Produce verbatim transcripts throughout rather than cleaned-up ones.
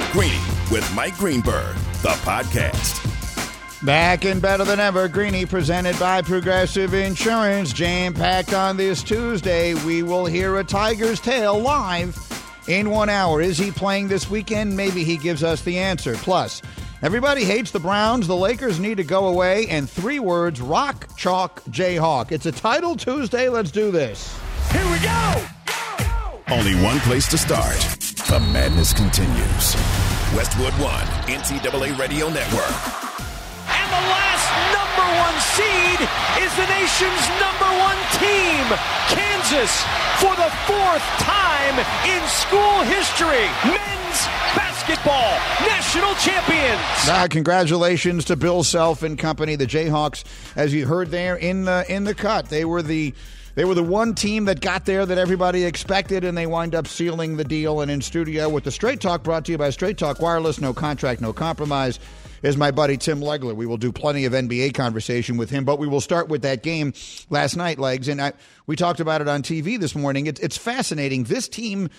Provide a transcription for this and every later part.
Greeny with Mike Greenberg, the podcast. Back and better than ever, Greeny presented by Progressive Insurance. Jam-packed on this Tuesday, we will hear a Tiger's tale live in one hour. Is he playing this weekend? Maybe he gives us the answer. Plus, everybody hates the Browns. The Lakers need to go away. And three words, rock, chalk, Jayhawk. It's a title Tuesday. Let's do this. Here we go! Only one place to start. The madness continues. Westwood One, N C double A Radio Network. And the last number one seed is the nation's number one team, Kansas, for the fourth time in school history. Men's basketball national champions. Ah, congratulations to Bill Self and company, the Jayhawks. As you heard there in the in the cut, they were the they were the one team that got there that everybody expected, and they wind up sealing the deal. And in studio with the Straight Talk, brought to you by Straight Talk Wireless, no contract, no compromise, is my buddy Tim Legler. We will do plenty of N B A conversation with him, but we will start with that game last night, Legs. And I, we talked about it on T V this morning. It, it's fascinating. This team,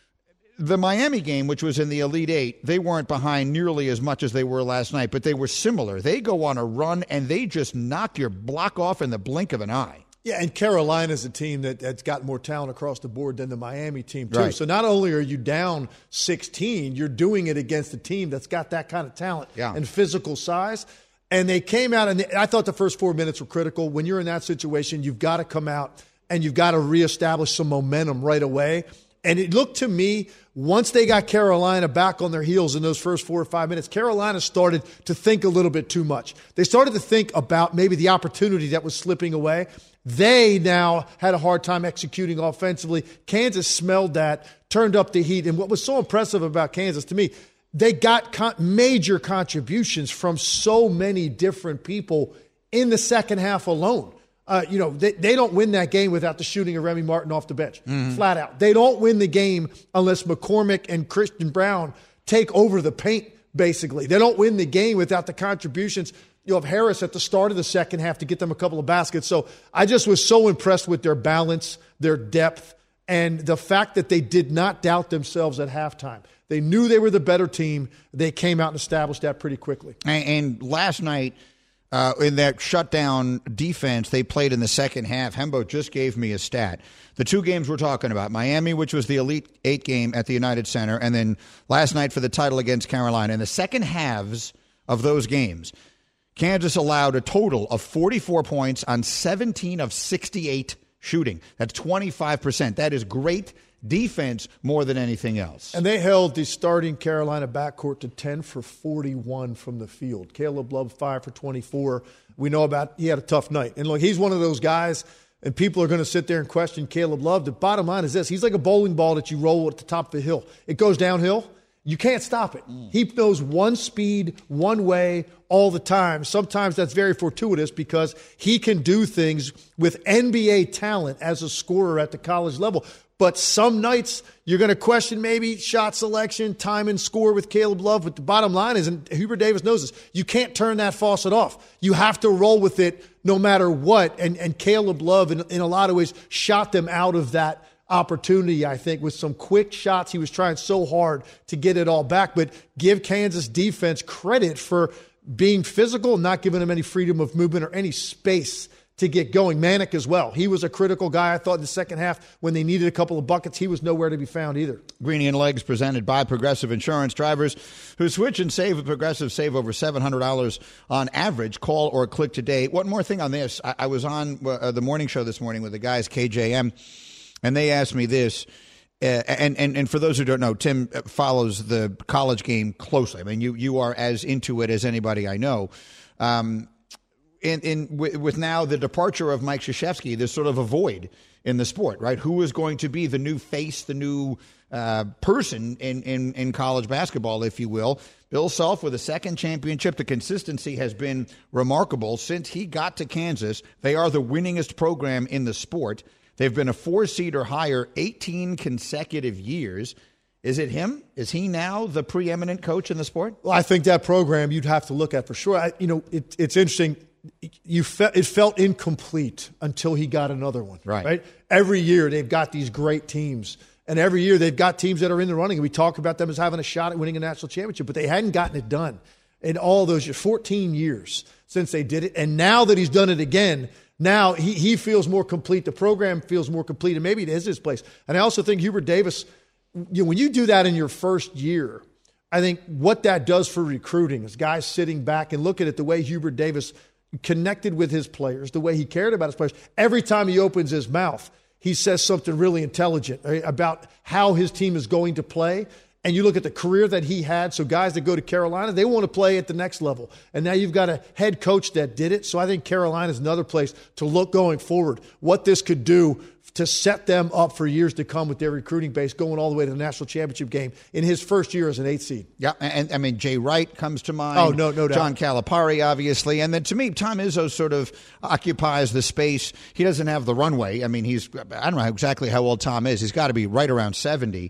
the Miami game, which was in the Elite Eight, they weren't behind nearly as much as they were last night, but they were similar. They go on a run, and they just knock your block off in the blink of an eye. Yeah, and Carolina's a team that, that's got more talent across the board than the Miami team, too. Right. So not only are you down sixteen, you're doing it against a team that's got that kind of talent yeah. and physical size. And they came out, and they, I thought the first four minutes were critical. When you're in that situation, you've got to come out, and you've got to reestablish some momentum right away. And it looked to me, once they got Carolina back on their heels in those first four or five minutes, Carolina started to think a little bit too much. They started to think about maybe the opportunity that was slipping away. They now had a hard time executing offensively. Kansas smelled that, turned up the heat. And what was so impressive about Kansas to me, they got con- major contributions from so many different people in the second half alone. Uh, you know, they, they don't win that game without the shooting of Remy Martin off the bench, mm-hmm. flat out. They don't win the game unless McCormick and Christian Brown take over the paint, basically. They don't win the game without the contributions you have Harris at the start of the second half to get them a couple of baskets. So I just was so impressed with their balance, their depth, and the fact that they did not doubt themselves at halftime. They knew they were the better team. They came out and established that pretty quickly. And, and last night, uh, in that shutdown defense they played in the second half, Hembo just gave me a stat. The two games we're talking about, Miami, which was the Elite Eight game at the United Center, and then last night for the title against Carolina. In the second halves of those games, Kansas allowed a total of forty-four points on seventeen of sixty-eight shooting. That's twenty-five percent. That is great defense more than anything else. And they held the starting Carolina backcourt to ten for forty-one from the field. Caleb Love, five for twenty-four. We know about he had a tough night. And look, he's one of those guys, and people are going to sit there and question Caleb Love. The bottom line is this. He's like a bowling ball that you roll at the top of the hill. It goes downhill. You can't stop it. Mm. He knows one speed, one way, all the time. Sometimes that's very fortuitous because he can do things with N B A talent as a scorer at the college level. But some nights you're going to question maybe shot selection, time and score with Caleb Love. But the bottom line is, and Hubert Davis knows this, you can't turn that faucet off. You have to roll with it no matter what. And, and Caleb Love, in, in a lot of ways, shot them out of that opportunity, I think, with some quick shots. He was trying so hard to get it all back. But give Kansas defense credit for being physical and not giving them any freedom of movement or any space to get going. Manick as well. He was a critical guy, I thought, in the second half when they needed a couple of buckets. He was nowhere to be found either. Greeny and Legs presented by Progressive Insurance. Drivers who switch and save with Progressive save over seven hundred dollars on average. Call or click today. One more thing on this. I, I was on uh, the morning show this morning with the guys, K J M, and they asked me this. Uh, and, and, and for those who don't know, Tim follows the college game closely. I mean, you, you are as into it as anybody I know. Um, In, in with now the departure of Mike Krzyzewski, there's sort of a void in the sport, right? Who is going to be the new face, the new uh, person in, in, in college basketball, if you will? Bill Self with a second championship. The consistency has been remarkable since he got to Kansas. They are the winningest program in the sport. They've been a four seed or higher eighteen consecutive years. Is it him? Is he now the preeminent coach in the sport? Well, I think that program you'd have to look at for sure. I, you know, it, it's interesting. You fe- it felt incomplete until he got another one. Right. right. Every year they've got these great teams, And every year they've got teams that are in the running. And we talk about them as having a shot at winning a national championship, but they hadn't gotten it done in all those years, fourteen years since they did it. And now that he's done it again, now he, he feels more complete. The program feels more complete, and maybe it is his place. And I also think Hubert Davis, you know, when you do that in your first year, I think what that does for recruiting is guys sitting back and looking at the way Hubert Davis connected with his players, the way he cared about his players. Every time he opens his mouth, he says something really intelligent right, about how his team is going to play. And you look at the career that he had. So guys that go to Carolina, they want to play at the next level. And now you've got a head coach that did it. So I think Carolina is another place to look going forward, what this could do to set them up for years to come with their recruiting base going all the way to the national championship game in his first year as an eighth seed. Yeah, and I mean, Jay Wright comes to mind. Oh, no, no doubt. John Calipari, obviously. And then to me, Tom Izzo sort of occupies the space. He doesn't have the runway. I mean, he's, I don't know exactly how old Tom is. He's got to be right around seventy.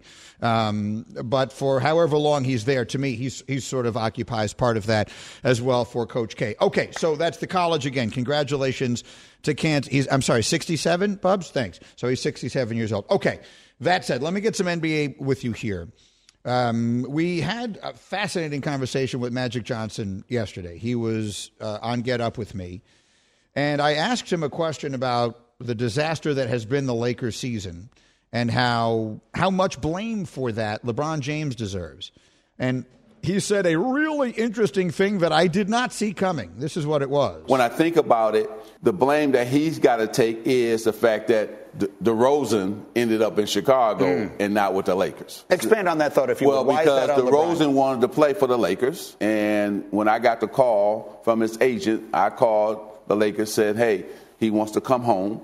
Um, but for however long he's there, to me, he's he's sort of occupies part of that as well for Coach K. Okay, so that's the college again. Congratulations to Kansas. He's, I'm sorry, sixty-seven, Bubs? Thanks. So he's sixty-seven years old. Okay, that said, let me get some N B A with you here. Um, we had a fascinating conversation with Magic Johnson yesterday. He was uh, on Get Up with me, and I asked him a question about the disaster that has been the Lakers season and how how much blame for that LeBron James deserves. And he said a really interesting thing that I did not see coming. This is what it was. When I think about it, the blame that he's got to take is the fact that De- DeRozan ended up in Chicago mm. and not with the Lakers. Expand on that thought, if you well, will. Why because is that on DeRozan LeBron? wanted to play for the Lakers, and when I got the call from his agent, I called the Lakers, said, hey, he wants to come home,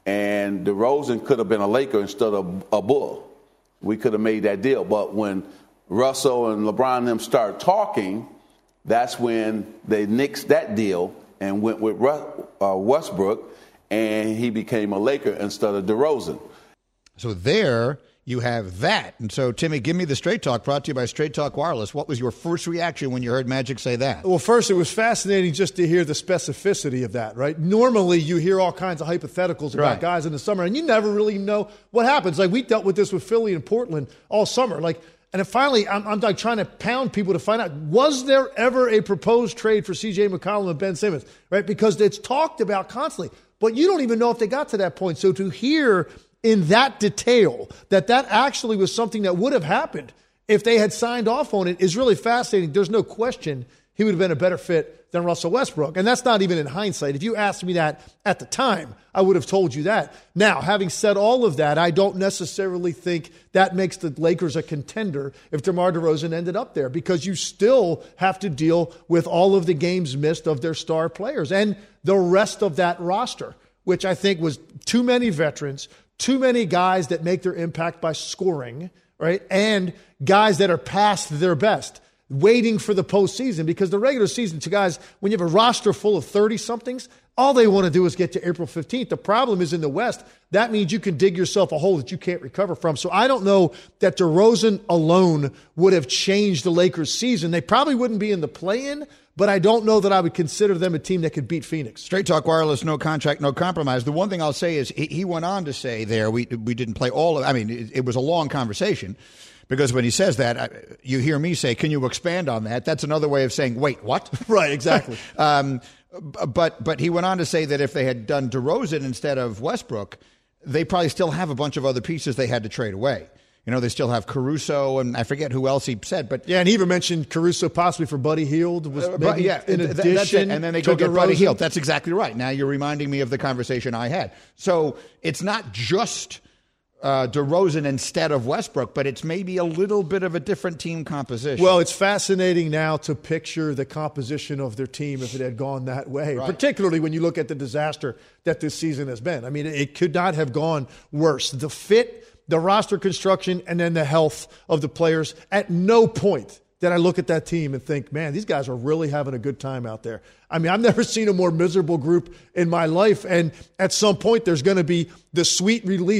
and DeRozan could have been a Laker instead of a Bull. We could have made that deal, but when Russell and LeBron and them start talking, that's when they nixed that deal and went with uh, Westbrook, and he became a Laker instead of DeRozan. So there you have that. And so, Timmy, give me the Straight Talk, brought to you by Straight Talk Wireless. What was your first reaction when you heard Magic say that? Well, first, it was fascinating just to hear the specificity of that, right? Normally, you hear all kinds of hypotheticals about right. guys in the summer, and you never really know what happens. Like, we dealt with this with Philly and Portland all summer. Like, and finally, I'm, I'm like trying to pound people to find out, was there ever a proposed trade for C J McCollum and Ben Simmons, right? Because it's talked about constantly, but you don't even know if they got to that point. So to hear in that detail that that actually was something that would have happened if they had signed off on it is really fascinating. There's no question he would have been a better fit than Russell Westbrook. And that's not even in hindsight. If you asked me that at the time, I would have told you that. Now, having said all of that, I don't necessarily think that makes the Lakers a contender if DeMar DeRozan ended up there, because you still have to deal with all of the games missed of their star players and the rest of that roster, which I think was too many veterans, too many guys that make their impact by scoring, right? And guys that are past their best, waiting for the postseason, because the regular season, to guys, when you have a roster full of thirty-somethings, all they want to do is get to April fifteenth. The problem is in the West. That means you can dig yourself a hole that you can't recover from. So I don't know that DeRozan alone would have changed the Lakers' season. They probably wouldn't be in the play-in, but I don't know that I would consider them a team that could beat Phoenix. Straight Talk Wireless, no contract, no compromise. The one thing I'll say is he, he went on to say there, we we didn't play all of, I mean, it, it was a long conversation. Because when he says that, I, you hear me say, can you expand on that? That's another way of saying, wait, what? Right, exactly. um, but but he went on to say that if they had done DeRozan instead of Westbrook, they probably still have a bunch of other pieces they had to trade away. You know, they still have Caruso, and I forget who else he said. But yeah, and he even mentioned Caruso possibly for Buddy Hield. Was uh, but, yeah, in th- addition that's it. And then they go get DeRozan. Buddy Hield. That's exactly right. Now you're reminding me of the conversation I had. So it's not just Uh, DeRozan instead of Westbrook, but it's maybe a little bit of a different team composition. Well, it's fascinating now to picture the composition of their team if it had gone that way, right. Particularly when you look at the disaster that this season has been. I mean, it could not have gone worse. The fit, the roster construction, and then the health of the players. At no point did I look at that team and think, man, these guys are really having a good time out there. I mean, I've never seen a more miserable group in my life, and at some point there's going to be the sweet release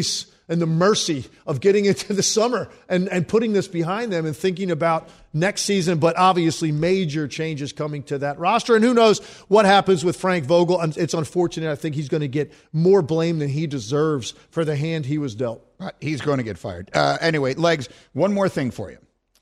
and the mercy of getting into the summer and, and putting this behind them and thinking about next season, but obviously major changes coming to that roster. And who knows what happens with Frank Vogel. It's unfortunate. I think he's going to get more blame than he deserves for the hand he was dealt. Right. He's going to get fired. Uh, anyway, Legs, one more thing for you.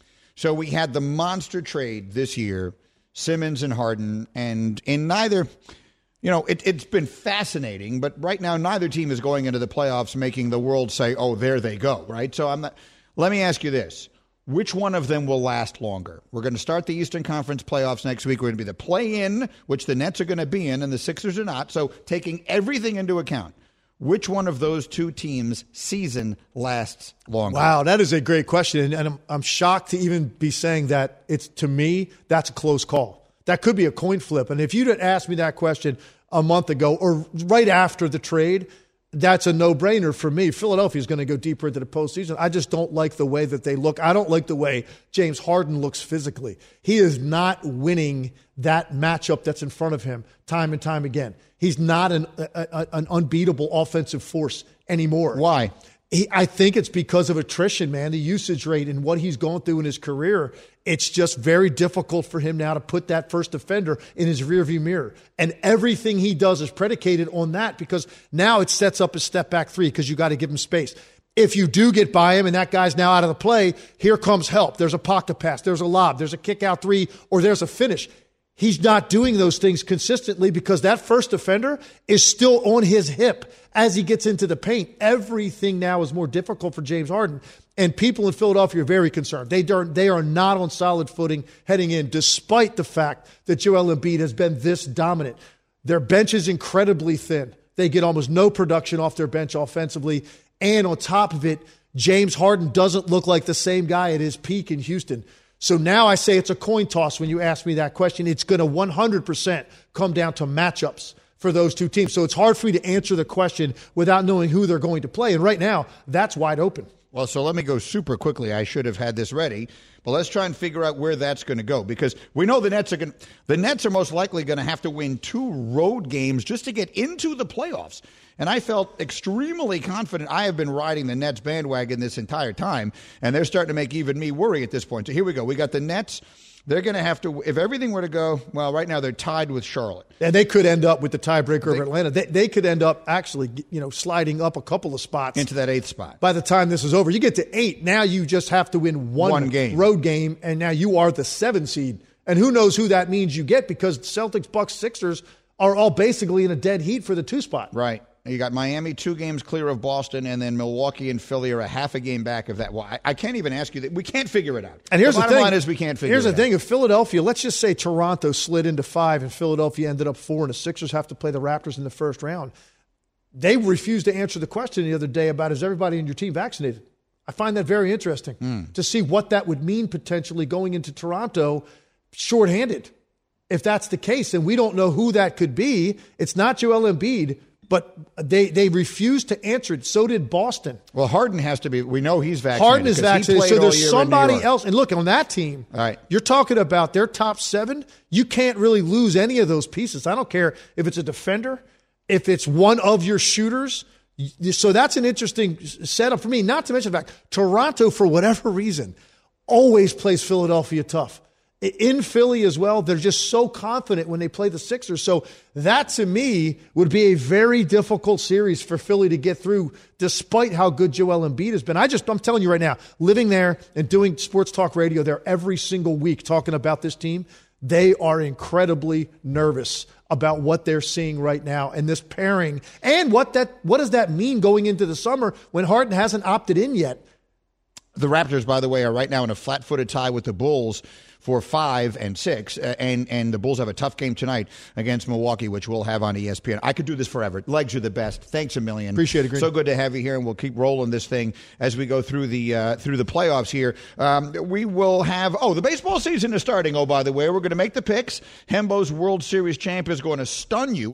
So we had the monster trade this year, Simmons and Harden, and in neither... You know, it, it's been fascinating, but right now neither team is going into the playoffs making the world say, oh, there they go, right? So I'm not. Let me ask you this. Which one of them will last longer? We're going to start the Eastern Conference playoffs next week. We're going to be the play-in, which the Nets are going to be in, and the Sixers are not. So taking everything into account, which one of those two teams' season lasts longer? Wow, that is a great question, and I'm, I'm shocked to even be saying that. It's, to me, that's a close call. That could be a coin flip. And if you'd had asked me that question a month ago or right after the trade, that's a no-brainer for me. Philadelphia is going to go deeper into the postseason. I just don't like the way that they look. I don't like the way James Harden looks physically. He is not winning that matchup that's in front of him time and time again. He's not an, a, a, an unbeatable offensive force anymore. Why? He, I think it's because of attrition, man, the usage rate and what he's going through in his career. It's just very difficult for him now to put that first defender in his rearview mirror. And everything he does is predicated on that because now it sets up a step back three because you got to give him space. If you do get by him and that guy's now out of the play, here comes help. There's a pocket pass, there's a lob, there's a kick out three, or there's a finish. He's not doing those things consistently because that first defender is still on his hip as he gets into the paint. Everything now is more difficult for James Harden, and people in Philadelphia are very concerned. They are, they are not on solid footing heading in, despite the fact that Joel Embiid has been this dominant. Their bench is incredibly thin. They get almost no production off their bench offensively, and on top of it, James Harden doesn't look like the same guy at his peak in Houston. So now I say it's a coin toss when you ask me that question. It's going to one hundred percent come down to matchups for those two teams. So it's hard for you to answer the question without knowing who they're going to play. And right now, that's wide open. Well, so let me go super quickly. I should have had this ready, but let's try and figure out where that's going to go because we know the Nets are going. The Nets are most likely going to have to win two road games just to get into the playoffs. And I felt extremely confident. I have been riding the Nets bandwagon this entire time, and they're starting to make even me worry at this point. So here we go. We got the Nets. They're going to have to, if everything were to go, well, right now they're tied with Charlotte. And they could end up with the tiebreaker of Atlanta. They, they could end up actually, you know, sliding up a couple of spots. Into that eighth spot. By the time this is over. You get to eight. Now you just have to win one, one game. road game, and now you are the seven seed. And who knows who that means you get because Celtics, Bucks, Sixers are all basically in a dead heat for the two spot. Right. You got Miami two games clear of Boston, and then Milwaukee and Philly are a half a game back of that. Well, I, I can't even ask you that. We can't figure it out. And here's the, the bottom thing. line is we can't figure here's it the out. thing. If Philadelphia, let's just say Toronto slid into five and Philadelphia ended up four and the Sixers have to play the Raptors in the first round, they refused to answer the question the other day about is everybody in your team vaccinated? I find that very interesting mm. to see what that would mean potentially going into Toronto shorthanded. If that's the case, and we don't know who that could be, it's not Joel Embiid, but they, they refused to answer it. So did Boston. Well, Harden has to be. We know he's vaccinated. Harden is vaccinated. So there's somebody else. And look, on that team, all right, you're talking about their top seven. You can't really lose any of those pieces. I don't care if it's a defender, if it's one of your shooters. So that's an interesting setup for me. Not to mention the fact, Toronto, for whatever reason, always plays Philadelphia tough. In Philly as well, they're just so confident when they play the Sixers. So that, to me, would be a very difficult series for Philly to get through, despite how good Joel Embiid has been. I just, I'm telling you right now, living there and doing sports talk radio there every single week talking about this team, they are incredibly nervous about what they're seeing right now and this pairing. And what that what does that mean going into the summer when Harden hasn't opted in yet? The Raptors, by the way, are right now in a flat-footed tie with the Bulls for five and six, uh, and and the Bulls have a tough game tonight against Milwaukee, which we'll have on E S P N. I could do this forever. Legs are the best. Thanks a million. Appreciate it, Green. So good to have you here, and we'll keep rolling this thing as we go through the uh, through the playoffs here. Um, we will have oh the baseball season is starting. Oh, by the way, we're going to make the picks. Hembo's World Series champ is going to stun you.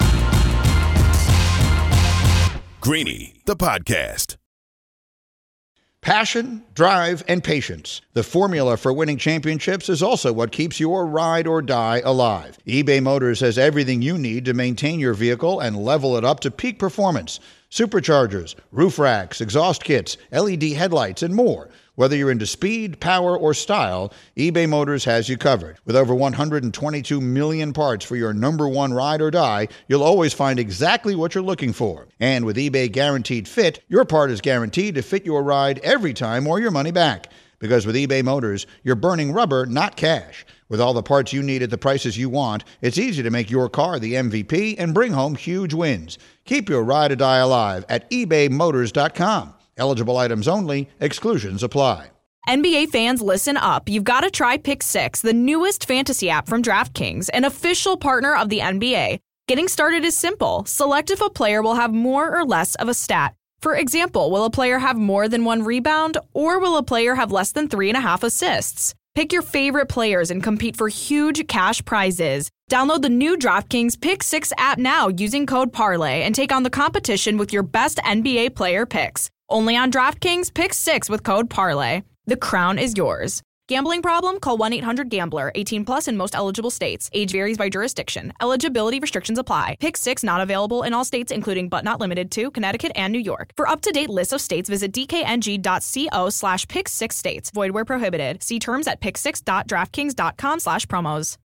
Greeny, the podcast. Passion, drive, and patience. The formula for winning championships is also what keeps your ride or die alive. eBay Motors has everything you need to maintain your vehicle and level it up to peak performance. superchargers, roof racks, exhaust kits, L E D headlights, and more. Whether you're into speed, power, or style, eBay Motors has you covered. With over one hundred twenty-two million parts for your number one ride or die, you'll always find exactly what you're looking for. And with eBay Guaranteed Fit, your part is guaranteed to fit your ride every time or your money back. Because with eBay Motors, you're burning rubber, not cash. With all the parts you need at the prices you want, it's easy to make your car the M V P and bring home huge wins. Keep your ride or die alive at ebay motors dot com. Eligible items only. Exclusions apply. N B A fans, listen up. You've got to try Pick Six, the newest fantasy app from DraftKings, an official partner of the N B A. Getting started is simple. Select if a player will have more or less of a stat. For example, will a player have more than one rebound, or will a player have less than three and a half assists? Pick your favorite players and compete for huge cash prizes. Download the new DraftKings Pick Six app now using code Parlay and take on the competition with your best N B A player picks. Only on DraftKings Pick Six with code Parlay. The crown is yours. Gambling problem? Call one eight hundred gambler. eighteen plus in most eligible states. Age varies by jurisdiction. Eligibility restrictions apply. Pick Six not available in all states, including but not limited to Connecticut and New York. For up-to-date lists of states, visit dkng.co slash pick six states. Void where prohibited. See terms at pick six dot draftkings dot com slash promos.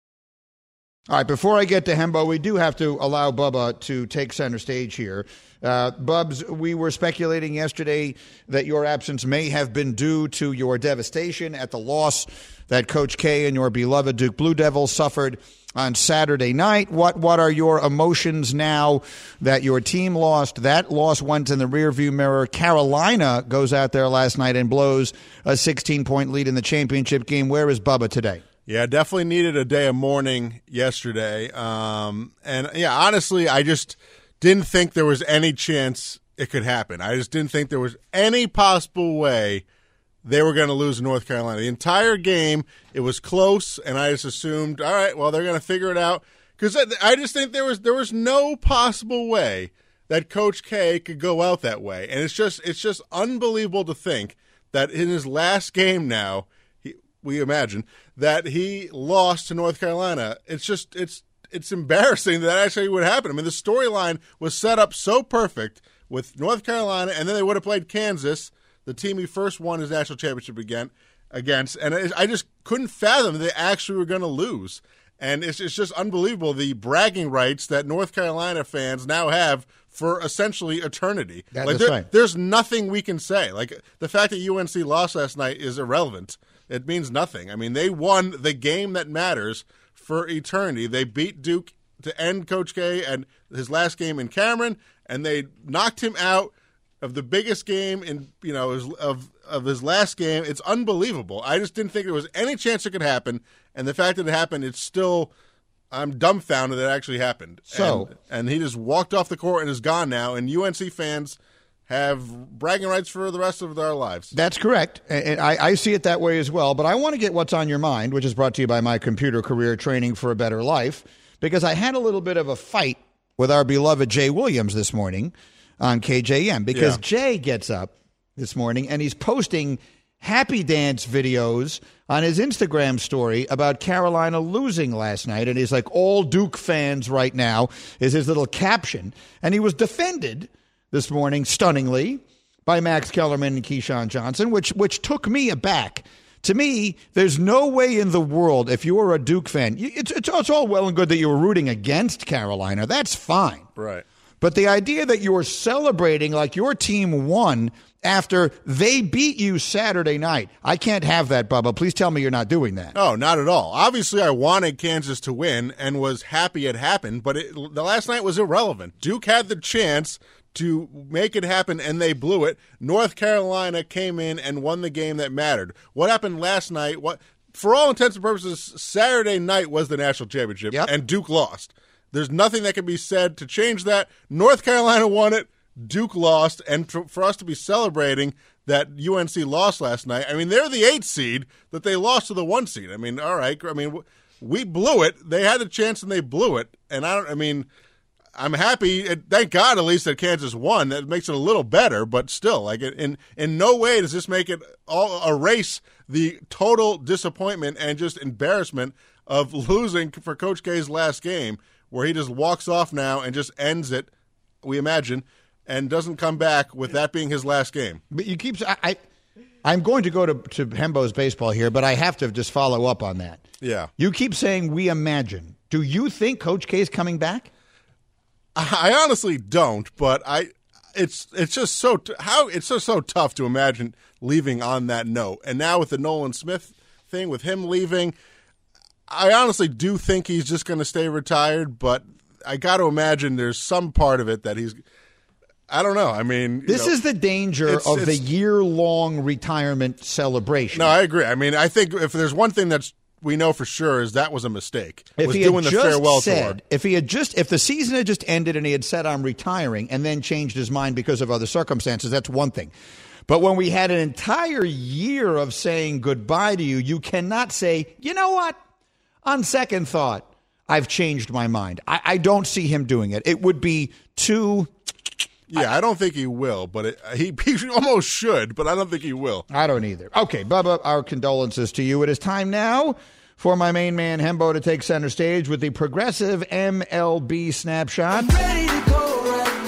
All right, before I get to Hembo, we do have to allow Bubba to take center stage here. Uh, Bubs, we were speculating yesterday that your absence may have been due to your devastation at the loss that Coach K and your beloved Duke Blue Devils suffered on Saturday night. What what are your emotions now that your team lost? That loss went in the rearview mirror. Carolina goes out there last night and blows a sixteen-point lead in the championship game. Where is Bubba today? Yeah, definitely needed a day of mourning yesterday. Um, and, yeah, honestly, I just didn't think there was any chance it could happen. I just didn't think there was any possible way they were going to lose in North Carolina. The entire game, it was close, and I just assumed, all right, well, they're going to figure it out. Because I just think there was there was no possible way that Coach K could go out that way. And it's just it's just unbelievable to think that in his last game now, he, we imagine, that he lost to North Carolina. It's just it's it's embarrassing that, that actually would happen. I mean, the storyline was set up so perfect with North Carolina, and then they would have played Kansas, the team he first won his national championship again, against. And I just couldn't fathom that they actually were going to lose. And it's, it's just unbelievable, the bragging rights that North Carolina fans now have for essentially eternity. That like is there, right. There's nothing we can say. Like, the fact that U N C lost last night is irrelevant. It means nothing. I mean, they won the game that matters for eternity. They beat Duke to end Coach K and his last game in Cameron, and they knocked him out of the biggest game in you know his, of of his last game. It's unbelievable. I just didn't think there was any chance it could happen, and the fact that it happened, it's still I'm dumbfounded that it actually happened. So, and, and he just walked off the court and is gone now. And U N C fans have bragging rights for the rest of their lives. That's correct. And I, I see it that way as well. But I want to get what's on your mind, which is brought to you by my computer career training for a better life, because I had a little bit of a fight with our beloved Jay Williams this morning on K J M, because Yeah. Jay gets up this morning and he's posting happy dance videos on his Instagram story about Carolina losing last night. And he's like, all Duke fans right now is his little caption. And he was defended this morning, stunningly, by Max Kellerman and Keyshawn Johnson, which which took me aback. To me, there's no way in the world, if you are a Duke fan, it's, it's, it's all well and good that you were rooting against Carolina. That's fine. Right. But the idea that you're celebrating like your team won after they beat you Saturday night, I can't have that, Bubba. Please tell me you're not doing that. No, not at all. Obviously, I wanted Kansas to win and was happy it happened, but it, the last night was irrelevant. Duke had the chance to make it happen, and they blew it. North Carolina came in and won the game that mattered. What happened last night, what for all intents and purposes, Saturday night was the national championship, Yep. and Duke lost. There's nothing that can be said to change that. North Carolina won it, Duke lost, and for, for us to be celebrating that U N C lost last night, I mean, they're the eighth seed, that they lost to the one seed. I mean, all right, I mean, we blew it. They had the chance, and they blew it. And I don't, I mean, I'm happy. Thank God, at least that Kansas won. That makes it a little better, but still, like in in no way does this make it all erase the total disappointment and just embarrassment of losing for Coach K's last game, where he just walks off now and just ends it. We imagine and doesn't come back with that being his last game. But you keep I, I I'm going to go to to Hembo's baseball here, but I have to just follow up on that. Yeah. You keep saying we imagine. Do you think Coach K is coming back? I honestly don't, but I it's it's just so how it's just so tough to imagine leaving on that note. And now with the Nolan Smith thing, with him leaving, I honestly do think he's just going to stay retired, but I got to imagine there's some part of it that he's I don't know. I mean, this know, is the danger it's, of it's, the year-long retirement celebration. No, I agree. I mean, I think if there's one thing that's we know for sure is that was a mistake. If was he doing had the just farewell said, tour. if he had just, if the season had just ended and he had said I'm retiring and then changed his mind because of other circumstances, that's one thing. But when we had an entire year of saying goodbye to you, you cannot say, you know what? On second thought, I've changed my mind. I, I don't see him doing it. It would be too. Yeah, I, I don't think he will, but it, he, he almost should, but I don't think he will. I don't either. Okay, Bubba, our condolences to you. It is time now for my main man, Hembo, to take center stage with the Progressive M L B Snapshot. Ready to go right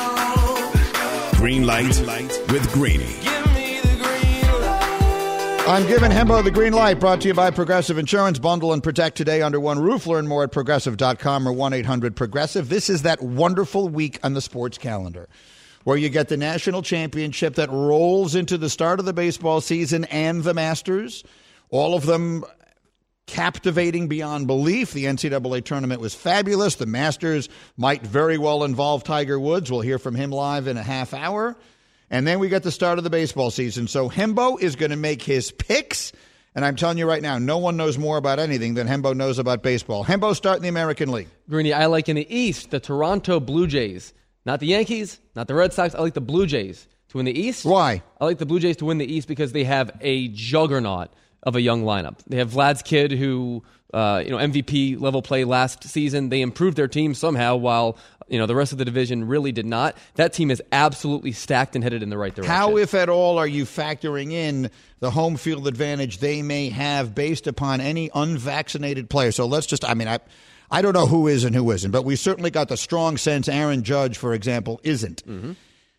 now. Green light with Greeny. Give me the green light. I'm giving Hembo the green light, brought to you by Progressive Insurance. Bundle and protect today under one roof. Learn more at progressive dot com or one eight hundred progressive. This is that wonderful week on the sports calendar where you get the national championship that rolls into the start of the baseball season and the Masters. All of them captivating beyond belief. The N C double A tournament was fabulous. The Masters might very well involve Tiger Woods. We'll hear from him live in a half hour. And then we get the start of the baseball season. So Hembo is going to make his picks. And I'm telling you right now, no one knows more about anything than Hembo knows about baseball. Hembo, start in the American League. Greeny, I like in the East the Toronto Blue Jays. Not the Yankees, not the Red Sox. I like the Blue Jays to win the East. Why? I like the Blue Jays to win the East because they have a juggernaut of a young lineup. They have Vlad's kid who, uh, you know, M V P level play last season. They improved their team somehow while, you know, the rest of the division really did not. That team is absolutely stacked and headed in the right direction. How, if at all, are you factoring in the home field advantage they may have based upon any unvaccinated player? So let's just, I mean, I, I don't know who is and who isn't, but we certainly got the strong sense Aaron Judge, for example, isn't. Mm-hmm.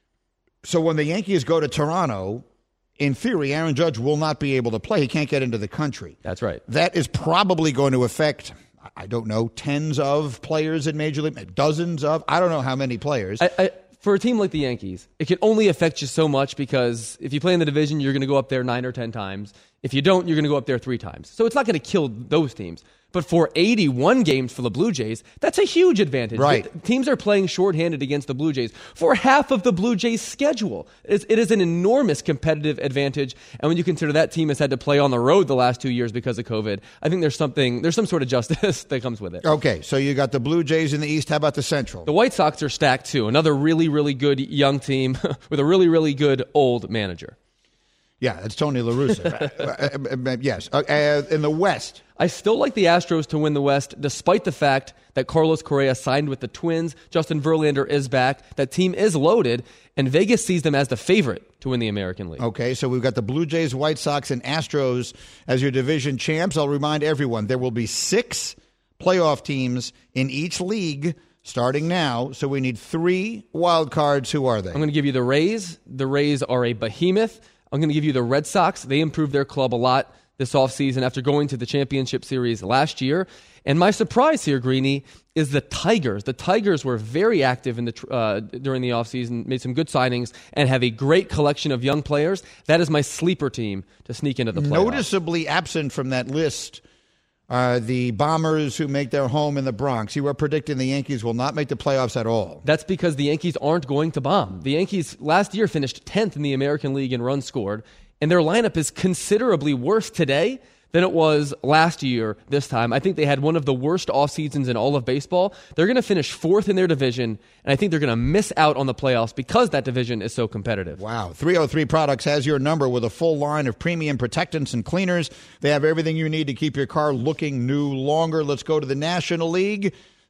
So when the Yankees go to Toronto, in theory, Aaron Judge will not be able to play. He can't get into the country. That's right. That is probably going to affect, I don't know, tens of players in Major League, dozens of, I don't know how many players. I, I, for a team like the Yankees, it can only affect you so much because if you play in the division, you're going to go up there nine or ten times. If you don't, you're going to go up there three times. So it's not going to kill those teams. But for eighty-one games for the Blue Jays, that's a huge advantage. Right. The teams are playing shorthanded against the Blue Jays for half of the Blue Jays' schedule. It's, it is an enormous competitive advantage. And when you consider that team has had to play on the road the last two years because of COVID, I think there's something, there's some sort of justice that comes with it. Okay, so you got the Blue Jays in the East. How about the Central? The White Sox are stacked too. Another really, really good young team with a really, really good old manager. Yeah, it's Tony La Russa. Yes. Uh, uh, in the West. I still like the Astros to win the West, despite the fact that Carlos Correa signed with the Twins. Justin Verlander is back. That team is loaded, and Vegas sees them as the favorite to win the American League. Okay, so we've got the Blue Jays, White Sox, and Astros as your division champs. I'll remind everyone, there will be six playoff teams in each league starting now, so we need three wild cards. Who are they? I'm going to give you the Rays. The Rays are a behemoth. I'm going to give you the Red Sox. They improved their club a lot this offseason after going to the championship series last year. And my surprise here, Greeny, is the Tigers. The Tigers were very active in the uh, during the offseason, made some good signings, and have a great collection of young players. That is my sleeper team to sneak into the playoffs. Noticeably absent from that list are the Bombers who make their home in the Bronx. You were predicting the Yankees will not make the playoffs at all. That's because the Yankees aren't going to bomb. The Yankees last year finished tenth in the American League in runs scored, and their lineup is considerably worse today than it was last year this time. I think they had one of the worst off seasons in all of baseball. They're going to finish fourth in their division, and I think they're going to miss out on the playoffs because that division is so competitive. Wow. three oh three Products has your number with a full line of premium protectants and cleaners. They have everything you need to keep your car looking new longer. Let's go to the National League.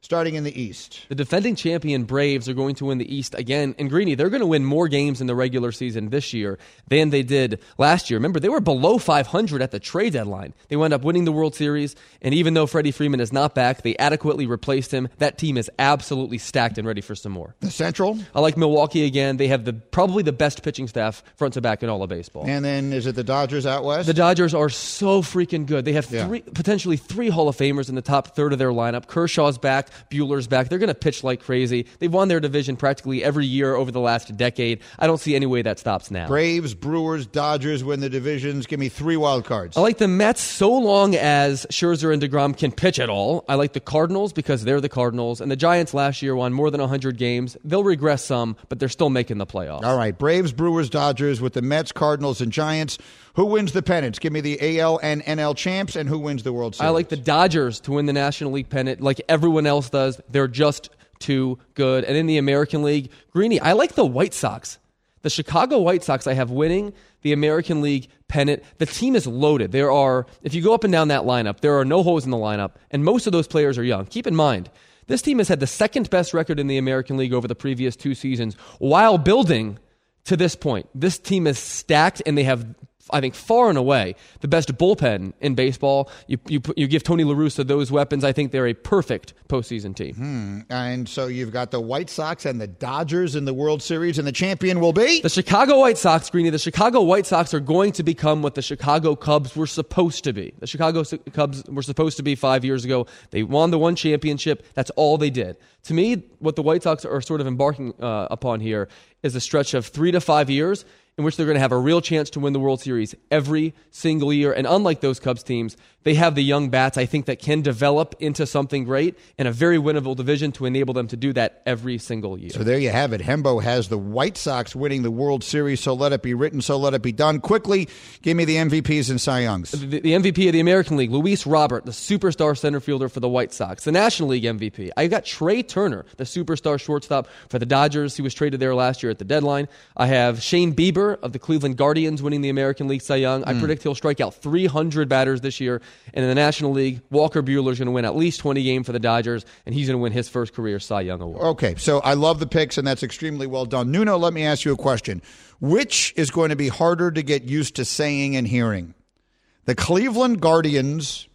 starting in the East. The defending champion Braves are going to win the East again. And Greeny, they're going to win more games in the regular season this year than they did last year. Remember, they were below five hundred at the trade deadline. They wound up winning the World Series, and even though Freddie Freeman is not back, they adequately replaced him. That team is absolutely stacked and ready for some more. The Central? I like Milwaukee again. They have the probably the best pitching staff front to back in all of baseball. And then is it the Dodgers out west? The Dodgers are so freaking good. They have Yeah. three, potentially three Hall of Famers in the top third of their lineup. Kershaw's back. Bueller's back. They're going to pitch like crazy. They've won their division practically every year over the last decade. I don't see any way that stops now. Braves, Brewers, Dodgers win the divisions. Give me three wild cards. I like the Mets so long as Scherzer and DeGrom can pitch at all. I like the Cardinals because they're the Cardinals. And the Giants last year won more than one hundred games. They'll regress some, but they're still making the playoffs. All right, Braves, Brewers, Dodgers with the Mets, Cardinals, and Giants. Who wins the pennants? Give me the A L and N L champs, and who wins the World Series? I like the Dodgers to win the National League pennant like everyone else does. They're just too good. And in the American League, Greeny, I like the White Sox. The Chicago White Sox I have winning the American League pennant. The team is loaded. There are, if you go up and down that lineup, there are no holes in the lineup, and most of those players are young. Keep in mind, this team has had the second best record in the American League over the previous two seasons while building to this point. This team is stacked, and they have, I think, far and away the best bullpen in baseball. You you, put, you give Tony La Russa those weapons. I think they're a perfect postseason team. Hmm. And so you've got the White Sox and the Dodgers in the World Series, and the champion will be? The Chicago White Sox, Greeny. The Chicago White Sox are going to become what the Chicago Cubs were supposed to be. The Chicago Cubs were supposed to be five years ago. They won the one championship. That's all they did. To me, what the White Sox are sort of embarking uh, upon here is a stretch of three to five years in which they're going to have a real chance to win the World Series every single year. And unlike those Cubs teams, they have the young bats, I think, that can develop into something great and a very winnable division to enable them to do that every single year. So there you have it. Hembo has the White Sox winning the World Series, so let it be written, so let it be done. Quickly, give me the M V Ps and Cy Youngs. The, the M V P of the American League, Luis Robert, the superstar center fielder for the White Sox. The National League M V P, I got Trey Turner, the superstar shortstop for the Dodgers. He was traded there last year at the deadline. I have Shane Bieber of the Cleveland Guardians winning the American League Cy Young. I mm. predict he'll strike out three hundred batters this year. And in the National League, Walker Buehler is going to win at least twenty games for the Dodgers, and he's going to win his first career Cy Young award. Okay, so I love the picks, and that's extremely well done. Nuno, let me ask you a question. Which is going to be harder to get used to saying and hearing? The Cleveland Guardians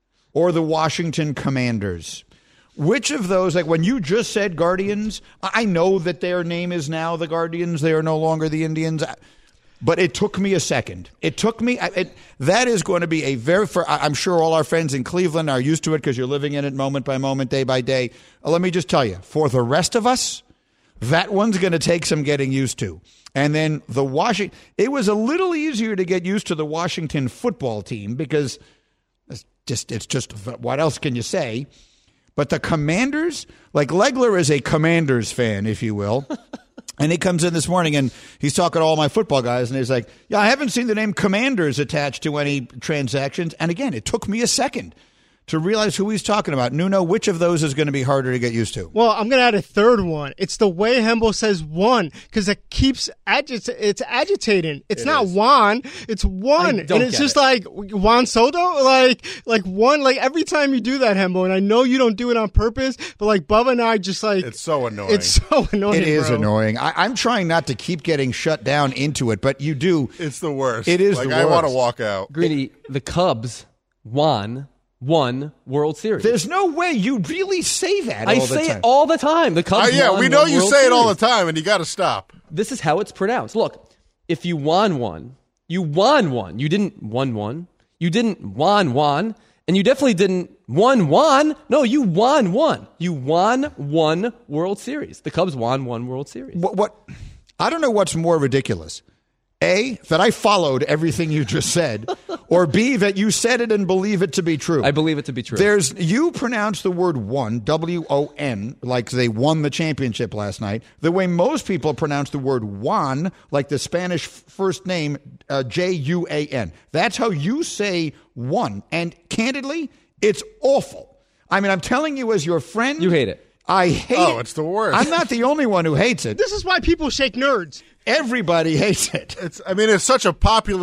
or the Washington Commanders? Which of those, like when you just said Guardians, I know that their name is now the Guardians. They are no longer the Indians. But it took me a second. It took me, it, that is going to be a very, for, I'm sure all our friends in Cleveland are used to it because you're living in it moment by moment, day by day. Let me just tell you, for the rest of us, that one's going to take some getting used to. And then the Washington, it was a little easier to get used to the Washington football team because it's just, it's just, what else can you say? But the Commanders, like Legler is a Commanders fan, if you will. And he comes in this morning and he's talking to all my football guys and he's like, yeah, I haven't seen the name Commanders attached to any transactions. And again, it took me a second to realize who he's talking about. Nuno, which of those is going to be harder to get used to? Well, I'm going to add a third one. It's the way Hembo says one because it keeps agit- it's agitating. It's it not is. Juan, it's one. And it's just it. like Juan Soto, like like one. Like every time you do that, Hembo, and I know you don't do it on purpose, but like Bubba and I just like it's so annoying. It's so annoying. It is bro. annoying. I, I'm trying not to keep getting shut down into it, but you do. It's the worst. It is like, the worst. I want to walk out. Greeny, the Cubs won. One World Series. There's no way you really say that. I all say the time. it all the time. The Cubs. Uh, yeah, won we know one you World say Series. it all the time, and you got to stop. This is how it's pronounced. Look, if you won one, you won one. You didn't won one. You didn't won one, and you definitely didn't won one. No, you won one. You won one World Series. The Cubs won one World Series. What? what I don't know what's more ridiculous. A, that I followed everything you just said, or B, that you said it and believe it to be true. I believe it to be true. There's you pronounce the word won, W O N, like they won the championship last night, the way most people pronounce the word Juan, like the Spanish first name, uh, J U A N. That's how you say won. And candidly, it's awful. I mean, I'm telling you as your friend. You hate it. I hate oh, it. Oh, it's the worst. I'm not the only one who hates it. This is why people shake nerds. Everybody hates it. It's. I mean, it's such a popular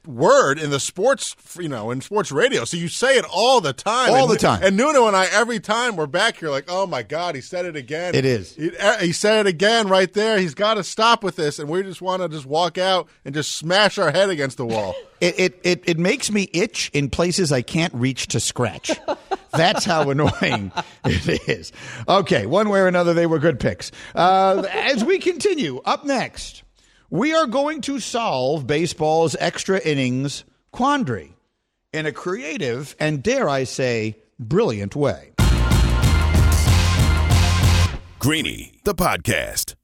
word in the sports, you know, in sports radio. So you say it all the time. All and, the time. And Nuno and I, every time we're back here, like, oh my God, he said it again. It is. He, he said it again right there. He's got to stop with this. And we just want to just walk out and just smash our head against the wall. It, it it it makes me itch in places I can't reach to scratch. That's how annoying it is. Okay, one way or another, they were good picks. Uh, as we continue, up next, we are going to solve baseball's extra innings quandary in a creative and, dare I say, brilliant way. Greeny, the podcast.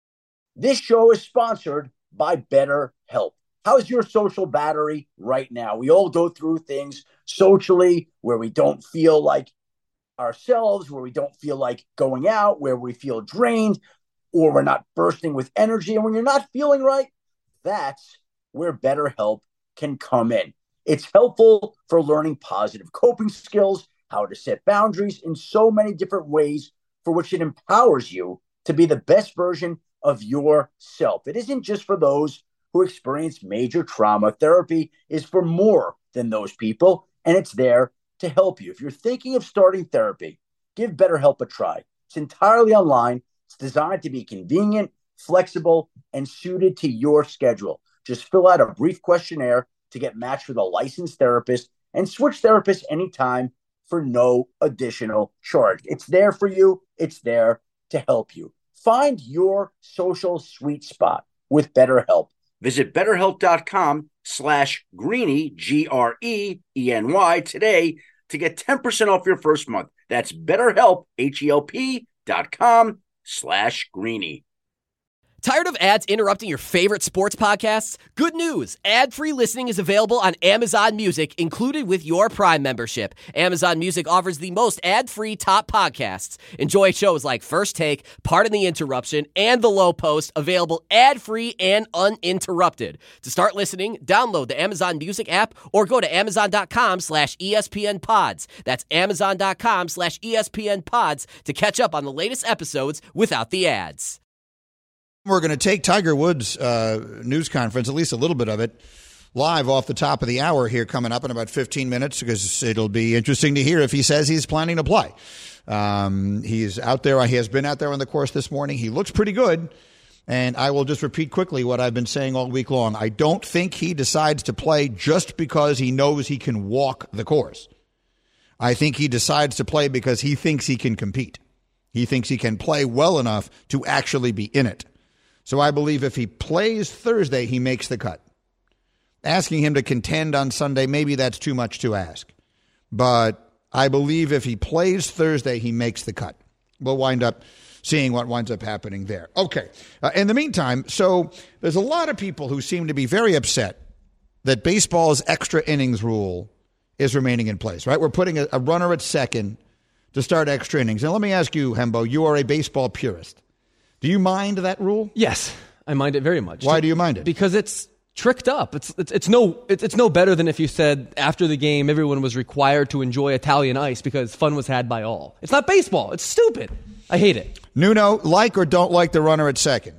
This show is sponsored by BetterHelp. How's your social battery right now? We all go through things socially where we don't feel like ourselves, where we don't feel like going out, where we feel drained, or we're not bursting with energy. And when you're not feeling right, that's where BetterHelp can come in. It's helpful for learning positive coping skills, how to set boundaries in so many different ways for which it empowers you to be the best version of yourself. It isn't just for those who experience major trauma. Therapy is for more than those people, and it's there to help you. If you're thinking of starting therapy, give BetterHelp a try. It's entirely online. It's designed to be convenient, flexible, and suited to your schedule. Just fill out a brief questionnaire to get matched with a licensed therapist and switch therapists anytime for no additional charge. It's there for you. It's there to help you. Find your social sweet spot with BetterHelp. Visit BetterHelp.com slash Greeny, G R E E N Y, today to get ten percent off your first month. That's BetterHelp, H E L P dot com slash Greeny. Tired of ads interrupting your favorite sports podcasts? Good news! Ad-free listening is available on Amazon Music, included with your Prime membership. Amazon Music offers the most ad-free top podcasts. Enjoy shows like First Take, Pardon the Interruption, and The Low Post, available ad-free and uninterrupted. To start listening, download the Amazon Music app or go to amazon.com slash ESPN pods. That's amazon.com slash ESPN pods to catch up on the latest episodes without the ads. We're going to take Tiger Woods' uh, news conference, at least a little bit of it, live off the top of the hour here coming up in about fifteen minutes, because it'll be interesting to hear if he says he's planning to play. Um, he's out there. He has been out there on the course this morning. He looks pretty good. And I will just repeat quickly what I've been saying all week long. I don't think he decides to play just because he knows he can walk the course. I think he decides to play because he thinks he can compete. He thinks he can play well enough to actually be in it. So I believe if he plays Thursday, he makes the cut. Asking him to contend on Sunday, maybe that's too much to ask. But I believe if he plays Thursday, he makes the cut. We'll wind up seeing what winds up happening there. Okay. Uh, in the meantime, so there's a lot of people who seem to be very upset that baseball's extra innings rule is remaining in place, right? We're putting a, a runner at second to start extra innings. And let me ask you, Hembo, you are a baseball purist. Do you mind that rule? Yes, I mind it very much. Why do you mind it? Because it's tricked up. It's it's, it's no it's, it's no better than if you said after the game everyone was required to enjoy Italian ice because fun was had by all. It's not baseball. It's stupid. I hate it. Nuno, like or don't like the runner at second?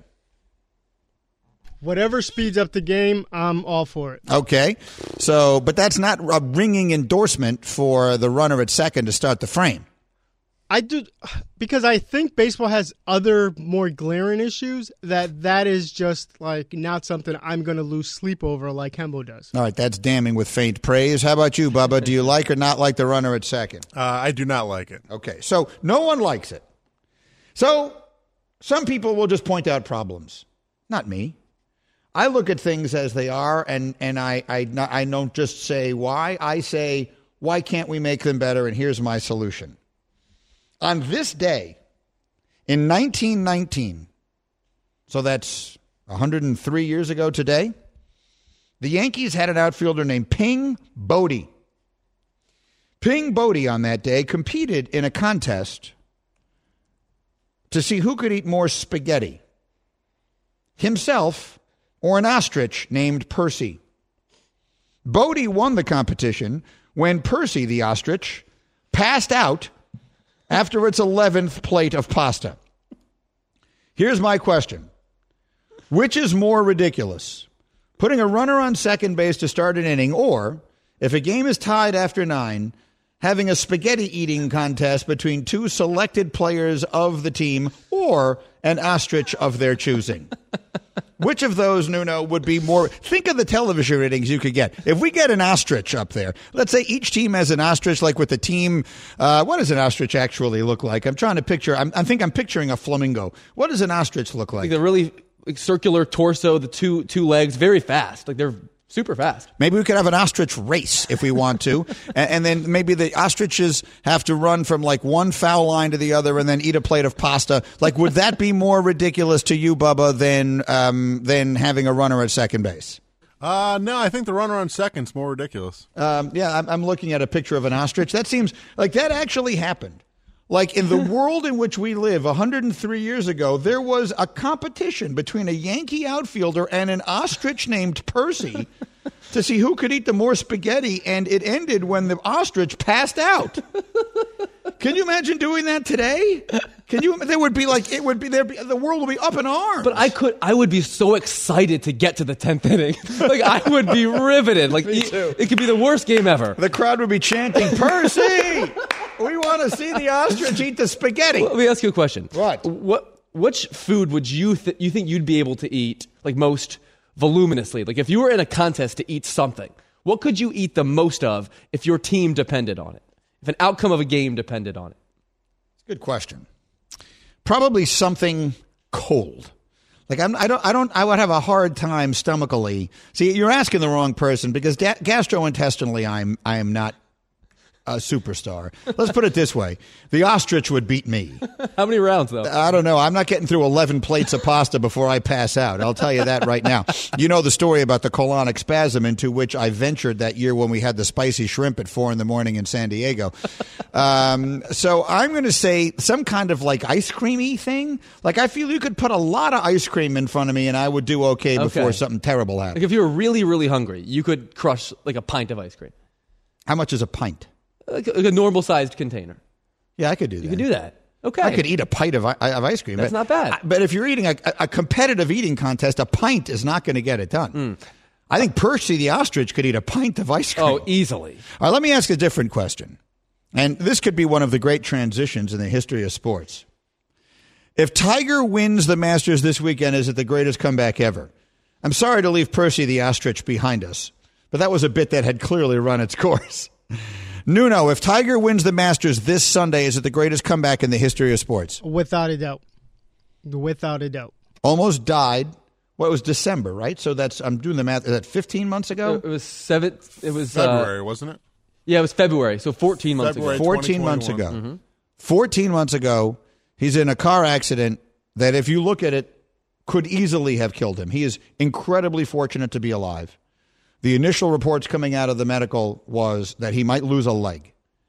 Whatever speeds up the game, I'm all for it. Okay. So, but that's not a ringing endorsement for the runner at second to start the frame. I do, because I think baseball has other more glaring issues that that is just like not something I'm going to lose sleep over like Hembo does. All right, that's damning with faint praise. How about you, Bubba? Do you like or not like the runner at second? Uh, I do not like it. Okay, so no one likes it. So some people will just point out problems. Not me. I look at things as they are, and, and I, I, I don't just say why. I say, why can't we make them better, and here's my solution. On this day, in nineteen nineteen, so that's one hundred three years ago today, the Yankees had an outfielder named Ping Bodie. Ping Bodie on that day competed in a contest to see who could eat more spaghetti, himself or an ostrich named Percy. Bodie won the competition when Percy, the ostrich, passed out after its eleventh plate of pasta. Here's my question. Which is more ridiculous? putting a runner on second base to start an inning, or if a game is tied after nine, having a spaghetti eating contest between two selected players of the team or an ostrich of their choosing. Which of those, Nuno, would be more? Think of the television ratings you could get. If we get an ostrich up there, let's say each team has an ostrich, like with the team. Uh, what does an ostrich actually look like? I'm trying to picture. I'm, I think I'm picturing a flamingo. What does an ostrich look like? Like the really like, circular torso, the two two legs, very fast. Like they're super fast. Maybe we could have an ostrich race if we want to. and, and then maybe the ostriches have to run from like one foul line to the other and then eat a plate of pasta. Like, would that be more ridiculous to you, Bubba, than, um, than having a runner at second base? Uh, no, I think the runner on second's more ridiculous. Um, yeah, I'm, I'm looking at a picture of an ostrich. That seems like that actually happened. Like in the world in which we live, one hundred three years ago, there was a competition between a Yankee outfielder and an ostrich named Percy to see who could eat the more spaghetti, and it ended when the ostrich passed out. Can you imagine doing that today? Can you? There would be like it would be there. The world would be up in arms. But I could. I would be so excited to get to the tenth inning. Like I would be riveted. Like Me too. It, it could be the worst game ever. The crowd would be chanting, "Percy, we want to see the ostrich eat the spaghetti." Well, let me ask you a question. What? What? Which food would you th- you think you'd be able to eat like most voluminously? Like if you were in a contest to eat something, what could you eat the most of if your team depended on it? If an outcome of a game depended on it? Good question. Probably something cold. Like I'm, I don't, I don't, I would have a hard time stomachically. See, you're asking the wrong person because da- gastrointestinally, I'm, I am not a superstar. Let's put it this way: the ostrich would beat me. How many rounds though? I don't know. I'm not getting through eleven plates of pasta before I pass out. I'll tell you that right now. You know the story about the colonic spasm into which I ventured that year when we had the spicy shrimp at four in the morning in San Diego. Um, so I'm going to say some kind of like ice creamy thing. Like I feel you could put a lot of ice cream in front of me and I would do okay, okay. before something terrible happened. Like if you were really, really hungry, you could crush like a pint of ice cream. How much is a pint? Like a, like a normal-sized container. Yeah, I could do that. You could do that. Okay. I could eat a pint of, of ice cream. That's but, not bad. But if you're eating a, a competitive eating contest, a pint is not going to get it done. Mm. I think Percy the ostrich could eat a pint of ice cream. Oh, easily. All right, let me ask a different question. And this could be one of the great transitions in the history of sports. If Tiger wins the Masters this weekend, is it the greatest comeback ever? I'm sorry to leave Percy the ostrich behind us, but that was a bit that had clearly run its course. Nuno, if Tiger wins the Masters this Sunday, is it the greatest comeback in the history of sports? Without a doubt. Without a doubt. Almost died. Well, it was December, right? So that's, I'm doing the math. Is that fifteen months ago? It was seven. It was February, uh, wasn't it? Yeah, it was February. So fourteen months February ago. fourteen months ago. Mm-hmm. fourteen months ago, he's in a car accident that, if you look at it, could easily have killed him. He is incredibly fortunate to be alive. The initial reports coming out of the medical was that he might lose a leg.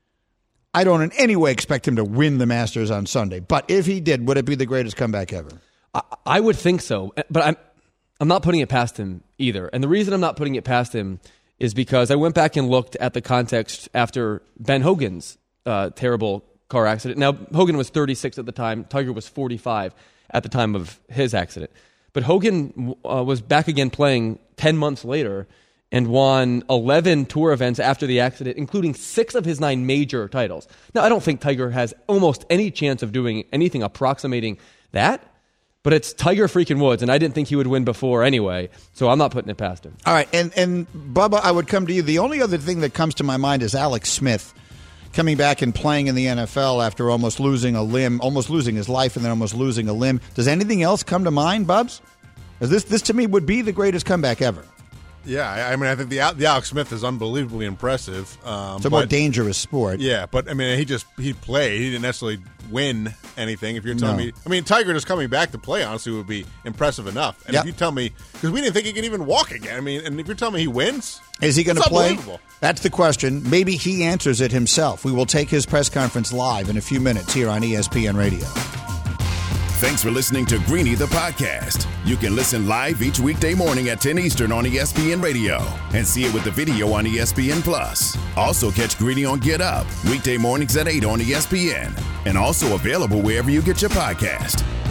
I don't in any way expect him to win the Masters on Sunday, but if he did, would it be the greatest comeback ever? I, I would think so, but I'm I'm not putting it past him either. And the reason I'm not putting it past him is because I went back and looked at the context after Ben Hogan's uh, terrible car accident. Now, Hogan was thirty-six at the time. Tiger was forty-five at the time of his accident. But Hogan uh, was back again playing ten months later and won eleven tour events after the accident, including six of his nine major titles. Now, I don't think Tiger has almost any chance of doing anything approximating that, but it's Tiger freaking Woods, and I didn't think he would win before anyway, so I'm not putting it past him. All right, and, and Bubba, I would come to you. The only other thing that comes to my mind is Alex Smith coming back and playing in the N F L after almost losing a limb, almost losing his life, and then almost losing a limb. Does anything else come to mind, Bubs? This, this to me, would be the greatest comeback ever. Yeah, I mean, I think the the Alex Smith is unbelievably impressive. Um, it's a but, more dangerous sport. Yeah, but I mean, he just he played. He didn't necessarily win anything. If you're telling No. me, I mean, Tiger just coming back to play, honestly, would be impressive enough. And Yep. if you tell me, because we didn't think he can even walk again. I mean, and if you're telling me he wins, Is he going to it's play? unbelievable. That's the question. Maybe he answers it himself. We will take his press conference live in a few minutes here on E S P N Radio. Thanks for listening to Greeny the podcast. You can listen live each weekday morning at ten Eastern on E S P N Radio and see it with the video on E S P N Plus. Also catch Greeny on Get Up weekday mornings at eight on E S P N and also available wherever you get your podcast.